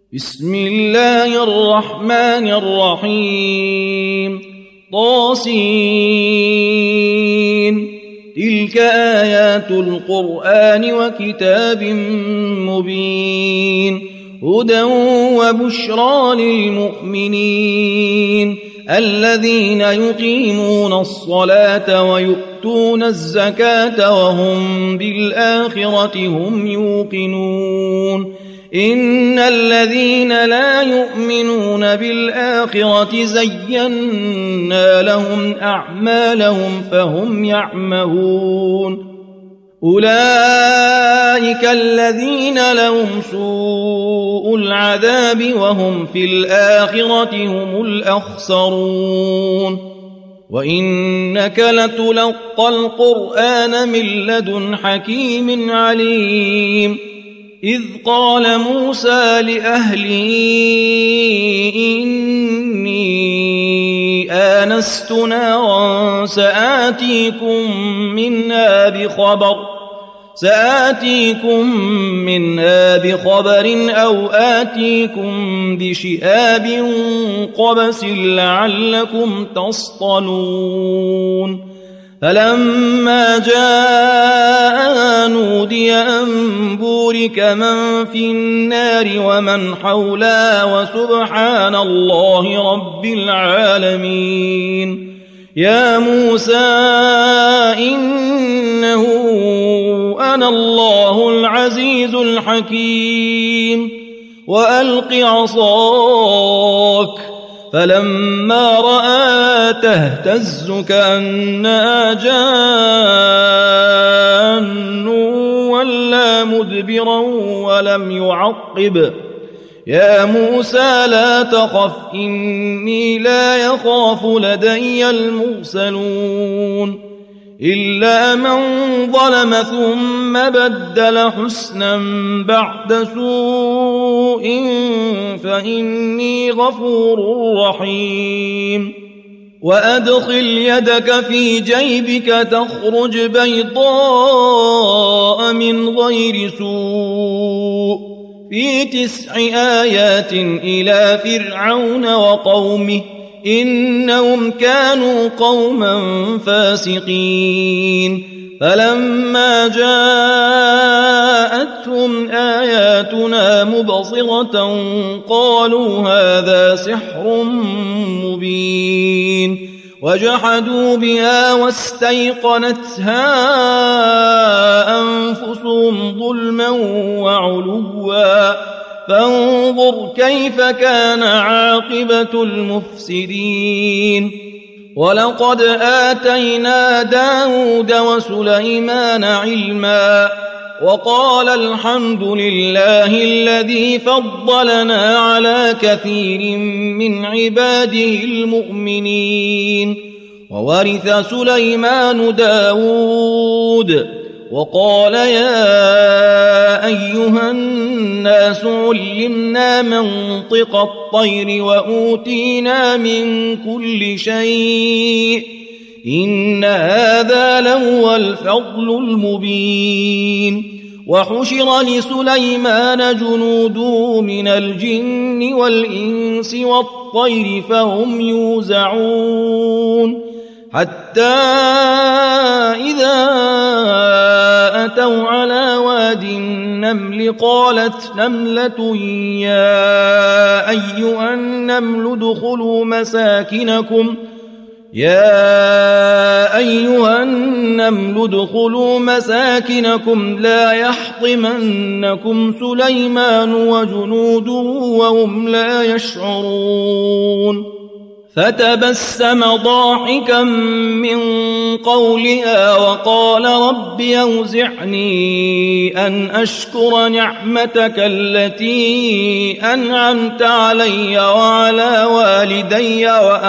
بسم الله الرحمن الرحيم طاسين تلك آيات القرآن وكتاب مبين هدى وبشرى للمؤمنين الذين يقيمون الصلاة ويؤتون الزكاة وهم بالآخرة هم يوقنون إن الذين لا يؤمنون بالآخرة زينا لهم أعمالهم فهم يعمهون أولئك الذين لهم سوء العذاب وهم في الآخرة هم الأخسرون وإنك لتلقى القرآن من لدن حكيم عليم إذ قال موسى لأهله إني آنست نارا سآتيكم منها بخبر أو آتيكم بشهاب قبس لعلكم تصطلون فلما جاء نودي أن بورك من في النار ومن حولها وسبحان الله رب العالمين يا موسى إنه أنا الله العزيز الحكيم وألق عصاك فلما رأى تهتز كأنها جان ولا مدبرا ولم يعقب يا موسى لا تخف إني لا يخاف لدي المرسلون إلا من ظلم ثم بدل حسنا بعد سوء فإني غفور رحيم وأدخل يدك في جيبك تخرج بيضاء من غير سوء في 9 آيات إلى فرعون وقومه إنهم كانوا قوما فاسقين فلما جاءتهم آياتنا مبصرة قالوا هذا سحر مبين وجحدوا بها واستيقنتها أنفسهم ظلما وعلوا فانظر كيف كان عاقبة المفسدين ولقد آتينا داود وسليمان علما وقال الحمد لله الذي فضلنا على كثير من عباده المؤمنين وورث سليمان داود وقال يا أيها الناس علمنا منطق الطير وأوتينا من كل شيء إن هذا لهو الفضل المبين وحشر لسليمان جنوده من الجن والإنس والطير فهم يوزعون حتى إذا أتوا على واد النمل قالت نملة يا أيها النمل ادخلوا مساكنكم لا يحطمنكم سليمان وجنوده وهم لا يشعرون فتبسم ضاحكا من قولها وقال رب أوزعني أن أشكر نعمتك التي أنعمت علي وعلى والدي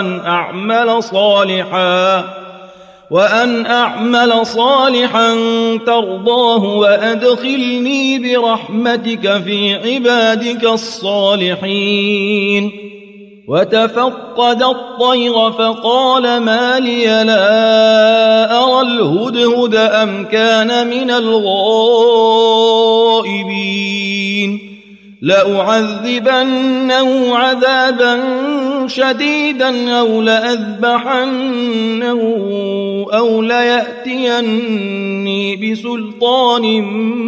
وأن أعمل صالحا ترضاه وأدخلني برحمتك في عبادك الصالحين وتفقد الطير فقال ما لي لا أرى الهدهد أم كان من الغائبين لأعذبنه عذابا شديدا أو لأذبحنه أو ليأتيني بسلطان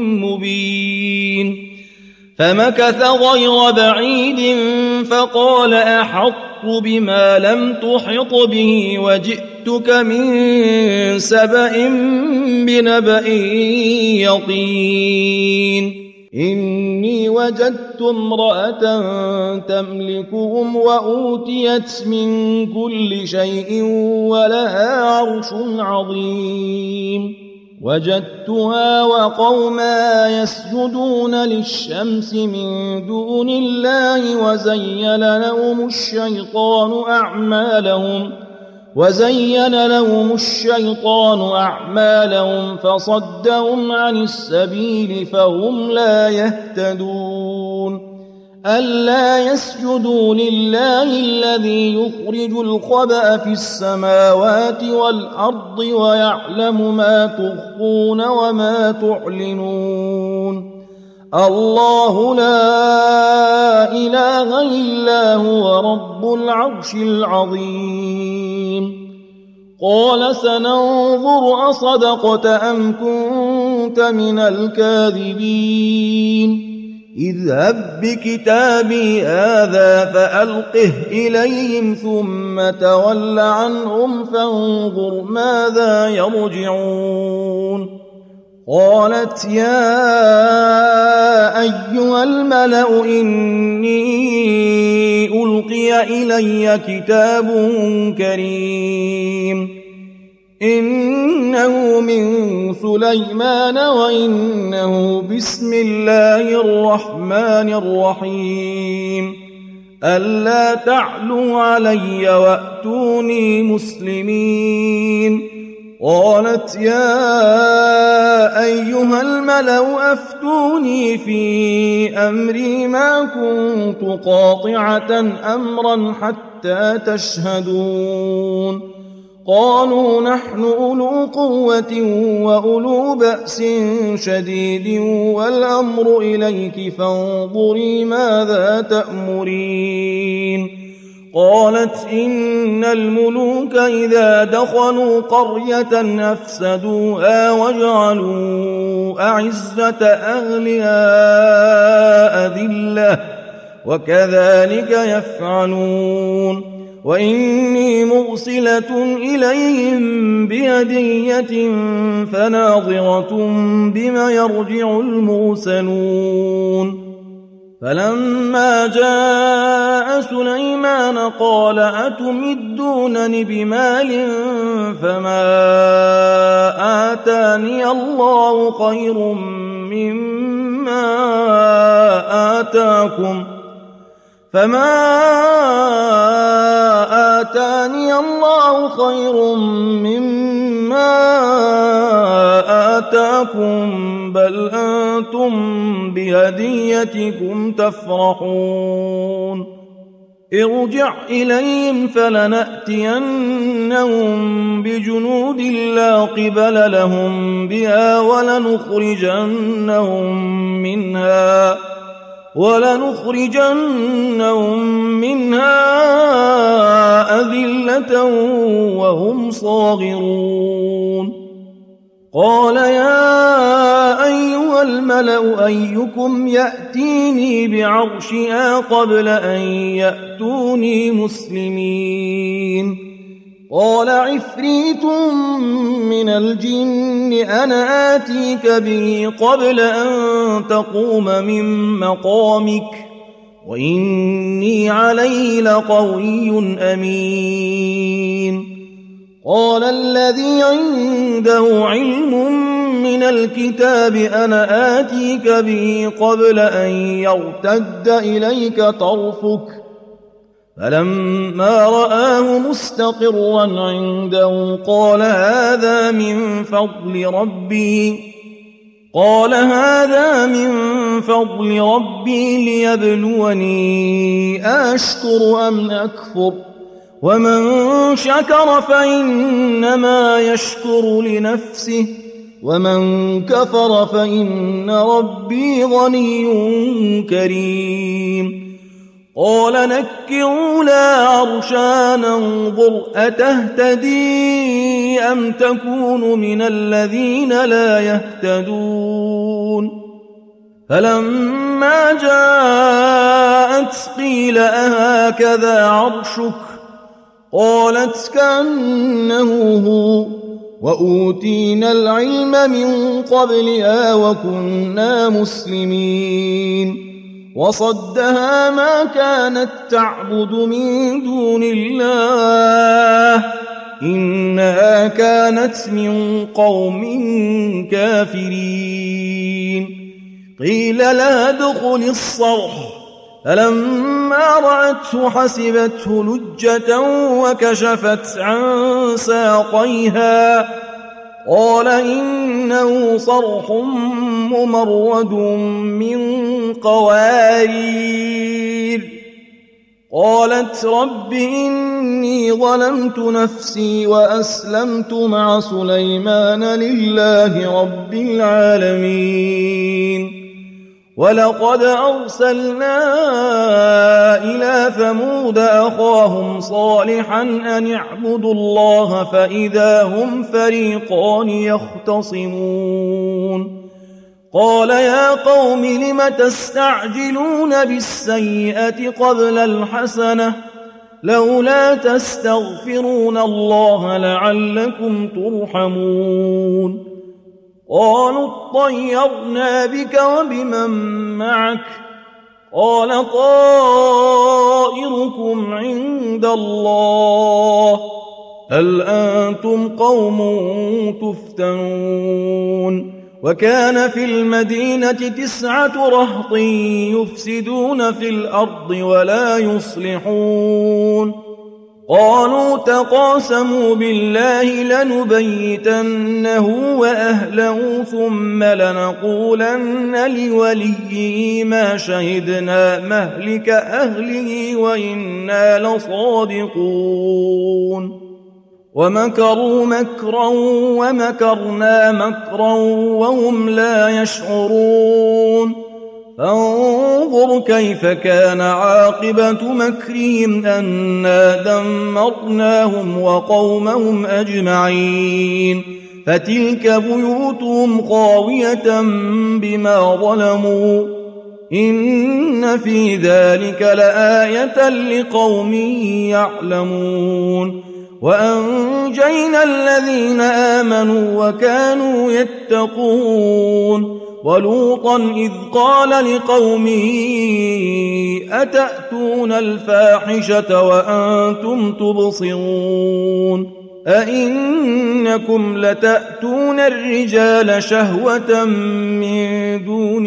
مبين فمكث غير بعيد فقال أحطت بما لم تحط به وجئتك من سبأ بنبأ يقين إني وجدت امرأة تملكهم وأوتيت من كل شيء ولها عرش عظيم وجدتها وقوما يسجدون للشمس من دون الله وزين لهم الشيطان أعمالهم فصدهم عن السبيل فهم لا يهتدون ألا يسجدوا لله الذي يخرج الخبأ في السماوات والأرض ويعلم ما تخفون وما تعلنون الله لا إله إلا هو رب العرش العظيم قال سننظر أصدقت أم كنت من الكاذبين اذهب بكتابي هذا فألقه إليهم ثم تول عنهم فانظر ماذا يرجعون قالت يا أيها الملأ إني ألقي إلي كتاب كريم إنه من سليمان وإنه بسم الله الرحمن الرحيم ألا تعلوا علي وأتوني مسلمين قالت يا أيها الملأ أفتوني في أمري ما كنت قاطعة أمرا حتى تشهدون قالوا نحن أولو قوة وأولو بأس شديد والأمر إليك فانظري ماذا تأمرين قالت إن الملوك إذا دخلوا قرية أفسدوها وجعلوا أعزة أهلها أذلة وكذلك يفعلون وإني مرسلة إليهم بهدية فناظرة بما يرجع المرسلون فلما جاء سليمان قال أتمدونني بمال فما آتاني الله خير مما آتاكم بل أنتم بهديتكم تفرحون ارجع إليهم فلنأتينهم بجنود لا قبل لهم بها ولنخرجنهم منها أذلة وهم صاغرون قال يا أيها الملأ أيكم يأتيني بعرشها قبل أن يأتوني مسلمين قال عفريت من الجن أنا آتيك به قبل أن تقوم من مقامك وإني عليه لقوي أمين قال الذي عنده علم من الكتاب أنا آتيك به قبل أن يرتد إليك طرفك فلما رآه مستقرا عنده قال هذا من فضل ربي ليبلوني أشكر أم أكفر ومن شكر فإنما يشكر لنفسه ومن كفر فإن ربي غني كريم قال نكروا لا عرشا ننظر أتهتدي أم تكون من الذين لا يهتدون فلما جاءت قيل أهكذا عرشك قالت كأنه هو وأوتينا العلم من قبلها وكنا مسلمين وصدها ما كانت تعبد من دون الله إنها كانت من قوم كافرين قيل لها ادخل الصرح فلما رأته حسبته لجة وكشفت عن ساقيها قال إنه صرح ممرد من قوارير قالت رب إني ظلمت نفسي وأسلمت مع سليمان لله رب العالمين ولقد أرسلنا إلى ثمود أخاهم صالحا أن اعبدوا الله فإذا هم فريقان يختصمون قال يا قوم لم تستعجلون بالسيئة قبل الحسنة لولا تستغفرون الله لعلكم ترحمون قالوا اطيرنا بك وبمن معك قال طائركم عند الله بل أنتم قوم تفتنون وكان في المدينة 9 رهط يفسدون في الأرض ولا يصلحون قالوا تقاسموا بالله لنبيتنه وأهله ثم لنقولن لوليه ما شهدنا مهلك أهله وإنا لصادقون ومكروا مكرا ومكرنا مكرا وهم لا يشعرون فانظر كيف كان عاقبة مكرهم أنا دمرناهم وقومهم أجمعين فتلك بيوتهم خاوية بما ظلموا إن في ذلك لآية لقوم يعلمون وأنجينا الذين آمنوا وكانوا يتقون ولوطا إذ قال لقومه أتأتون الفاحشة وأنتم تبصرون أئنكم لتأتون الرجال شهوة من دون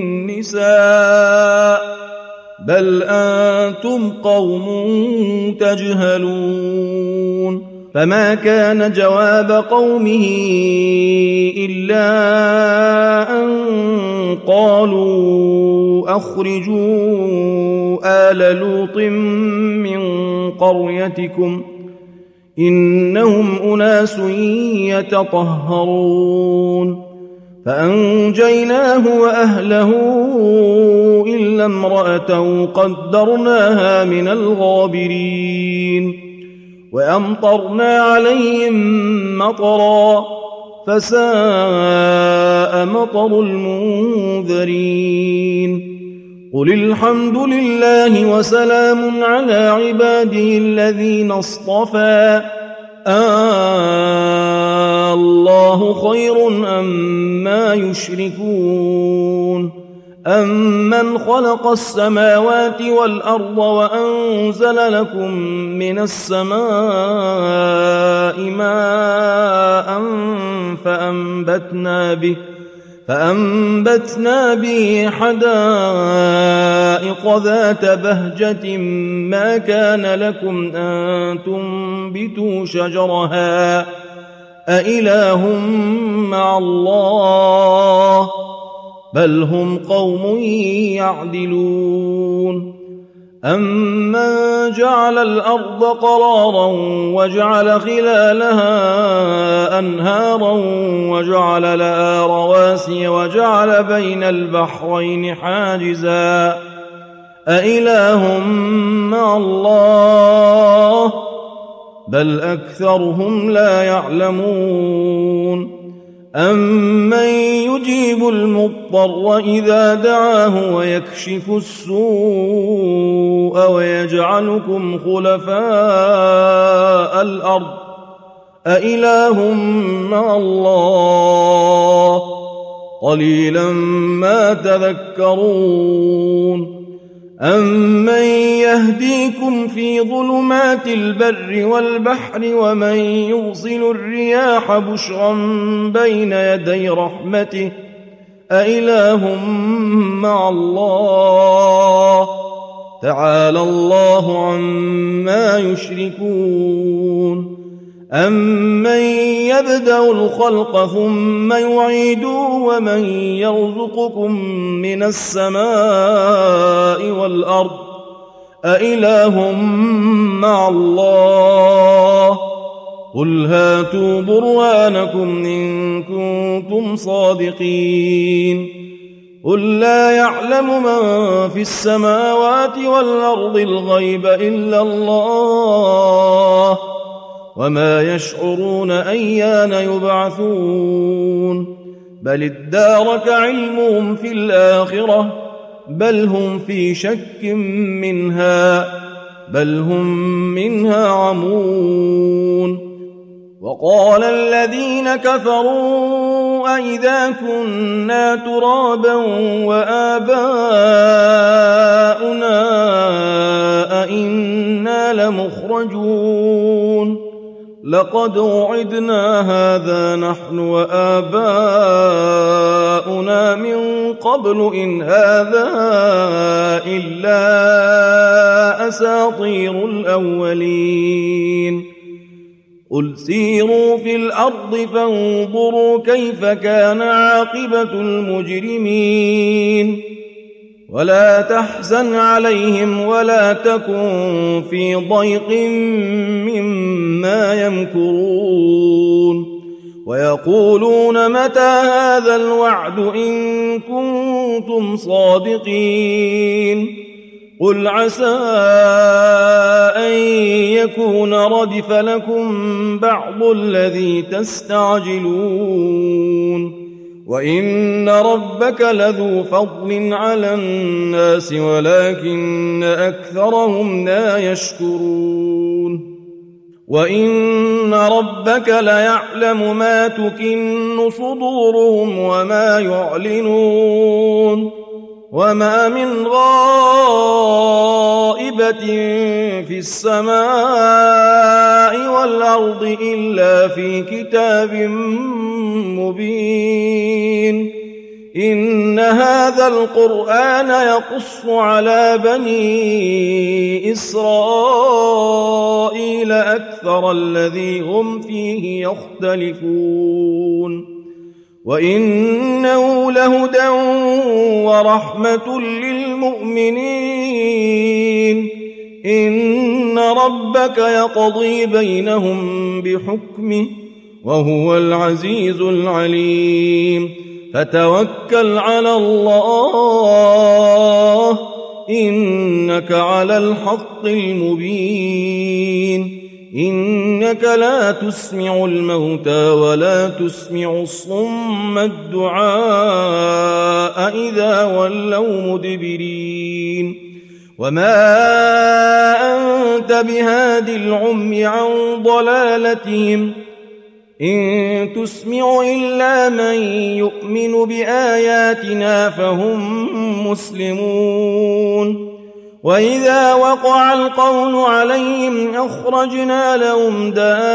النساء بل أنتم قوم تجهلون فما كان جواب قومه إلا أن قالوا أخرجوا آل لوط من قريتكم إنهم أناس يتطهرون فأنجيناه وأهله إلا امرأته قدرناها من الغابرين وأمطرنا عليهم مطرا فساء مطر المنذرين قل الحمد لله وسلام على عباده الذين اصطفى الله خير أما يشركون أمن خلق السماوات والأرض وأنزل لكم من السماء ماء فأنبتنا به حدائق ذات بهجة ما كان لكم أن تنبتوا شجرها أإله مع الله بل هم قوم يعدلون أَمَّنْ جَعَلَ الْأَرْضَ قَرَارًا وَجَعَلَ خِلَالَهَا أَنْهَارًا وَجَعَلَ لَهَا رَوَاسِيَ وَجَعَلَ بَيْنَ الْبَحْرَيْنِ حَاجِزًا أَإِلَٰهٌ مَّعَ اللَّهِ بَلْ أَكْثَرُهُمْ لَا يَعْلَمُونَ أَمَّن يُجِيبُ الْمُضْطَرَّ إِذَا دَعَاهُ وَيَكْشِفُ السُّوءَ وَيَجْعَلُكُمْ خُلَفَاءَ الْأَرْضِ أَإِلَٰهٌ مَّعَ اللَّهِ قَلِيلًا مَّا تَذَكَّرُونَ أَمَّن يَهْدِيكُمْ فِي ظُلُمَاتِ الْبَرِّ وَالْبَحْرِ وَمَن يُرْسِلُ الرِّيَاحَ بُشْرًا بَيْنَ يَدَيْ رَحْمَتِهِ أَإِلَٰهٌ مَّعَ اللَّهِ تَعَالَى اللَّهُ عَمَّا يُشْرِكُونَ أَمَّن يَبْدَأُ الْخَلْقَ ثُمَّ يُعِيدُهُ وَمَن يَرْزُقُكُم مِّنَ السَّمَاءِ وَالْأَرْضِ أَإِلَٰهٌ مَّعَ اللَّهِ قُلْ هَاتُوا بُرْهَانَكُمْ إِن كُنتُمْ صَادِقِينَ قُل لَّا يَعْلَمُ مَن فِي السَّمَاوَاتِ وَالْأَرْضِ الْغَيْبَ إِلَّا اللَّهُ وَمَا يَشْعُرُونَ أَيَّانَ يُبْعَثُونَ بَلِ ادَّارَكَ عِلْمُهُمْ فِي الْآخِرَةِ بَلْ هُمْ في شَكٍّ مِّنْهَا بَلْ هُمْ مِنْهَا عَمُونَ وَقَالَ الَّذِينَ كَفَرُوا أَإِذَا كُنَّا تُرَابًا وَآبَاؤُنَا أَإِنَّا لَمُخْرَجُونَ لَقَدْ وُعِدْنَا هَٰذَا نَحْنُ وَآبَاؤُنَا مِن قَبْلُ إِنْ هَٰذَا إِلَّا أَسَاطِيرُ الْأَوَّلِينَ قُلْ سِيرُوا فِي الْأَرْضِ فَانظُرُوا كَيْفَ كَانَ عَاقِبَةُ الْمُجْرِمِينَ وَلَا تَحْزَنْ عَلَيْهِمْ وَلَا تَكُن فِي ضَيْقٍ مِّمَّا يَمْكُرُونَ وَيَقُولُونَ مَتَىٰ هَٰذَا الْوَعْدُ إِن كُنتُمْ صَادِقِينَ قُلْ عَسَىٰ أَن يَكُونَ رَدِفَ لَكُم بَعْضُ الَّذِي تَسْتَعْجِلُونَ وَإِنَّ رَبَّكَ لَذُو فَضْلٍ عَلَى النَّاسِ وَلَٰكِنَّ أَكْثَرَهُمْ لَا يَشْكُرُونَ وَإِنَّ رَبَّكَ لَيَعْلَمُ مَا تُكِنُّ صُدُورُهُمْ وَمَا يُعْلِنُونَ وَمَا مِنْ غَائِبَةٍ فِي السَّمَاءِ وَالْأَرْضِ إِلَّا فِي كِتَابٍ مُّبِينٍ إِنَّ هَٰذَا الْقُرْآنَ يَقُصُّ عَلَىٰ بَنِي إِسْرَائِيلَ أَكْثَرَ الَّذِي هُمْ فِيهِ يَخْتَلِفُونَ وَإِنَّهُ لَهُدًى وَرَحْمَةٌ لِّلْمُؤْمِنِينَ إِنَّ رَبَّكَ يَقْضِي بَيْنَهُم بِحُكْمِهِ وَهُوَ الْعَزِيزُ الْعَلِيمُ فَتَوَكَّلْ عَلَى اللَّهِ إِنَّكَ عَلَى الْحَقِّ الْمُبِينِ إِنَّكَ لَا تُسْمِعُ الْمَوْتَىٰ وَلَا تُسْمِعُ الصُّمَّ الدُّعَاءَ إِذَا وَلَّوْا مُدْبِرِينَ وَمَا أَنتَ بِهَادِ الْعُمْيِ عَن ضَلَالَتِهِمْ إِن تُسْمِعُ إِلَّا مَن يُؤْمِنُ بِآيَاتِنَا فَهُم مُّسْلِمُونَ وَإِذَا وَقَعَ الْقَوْلُ عَلَيْهِمْ أَخْرَجْنَا لَهُمْ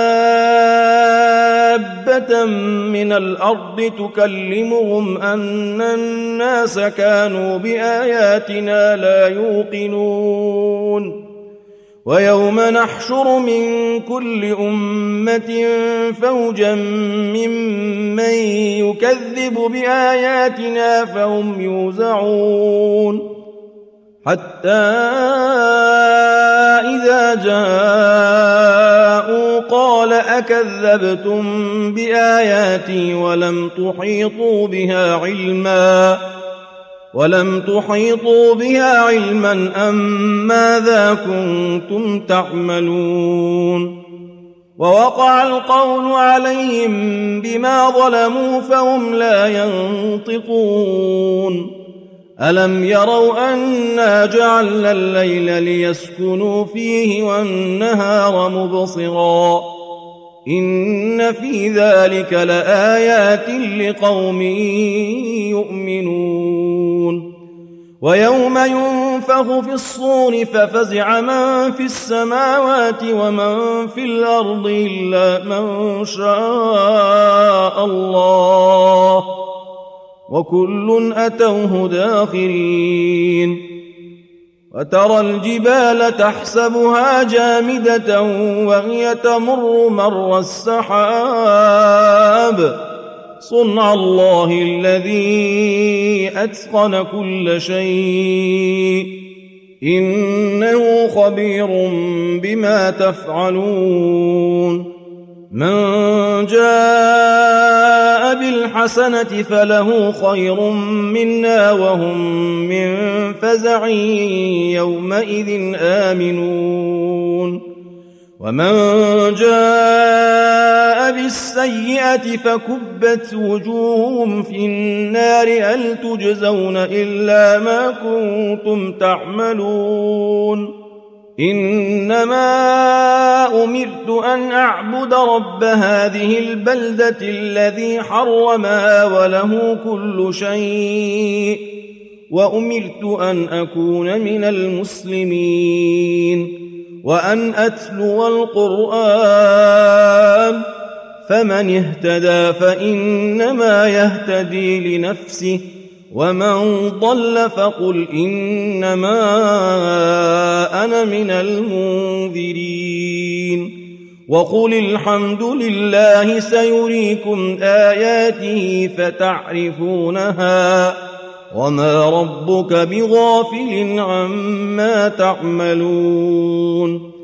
دَابَّةً مِّنَ الْأَرْضِ تُكَلِّمُهُمْ أَنَّ النَّاسَ كَانُوا بِآيَاتِنَا لَا يُوقِنُونَ وَيَوْمَ نَحْشُرُ مِن كُلِّ أُمَّةٍ فَوْجًا مِّمَّن يُكَذِّبُ بِآيَاتِنَا فَهُمْ يُوزَعُونَ حَتَّىٰ أكذبتم بآياتي ولم تحيطوا بها علما أم ماذا كنتم تعملون ووقع القول عليهم بما ظلموا فهم لا ينطقون ألم يروا أنا جعلنا الليل ليسكنوا فيه والنهار مبصرا إن في ذلك لآيات لقوم يؤمنون ويوم ينفخ في الصور ففزع من في السماوات ومن في الأرض إلا من شاء الله وكل أتوه داخرين وترى الجبال تحسبها جامدة وهي تمر مر السحاب صنع الله الذي أتقن كل شيء إنه خبير بما تفعلون من جاء بالحسنة فله خير منها وهم من فزع يومئذ آمنون ومن جاء بالسيئة فكبت وجوههم في النار هل تجزون إلا ما كنتم تعملون إنما أمرت أن أعبد رب هذه البلدة الذي حرمها وله كل شيء وأمرت أن أكون من المسلمين وأن أتلو القرآن فمن اهتدى فإنما يهتدي لنفسه ومن ضل فقل إنما أنا من المنذرين وقل الحمد لله سيريكم آياته فتعرفونها وما ربك بغافل عما تعملون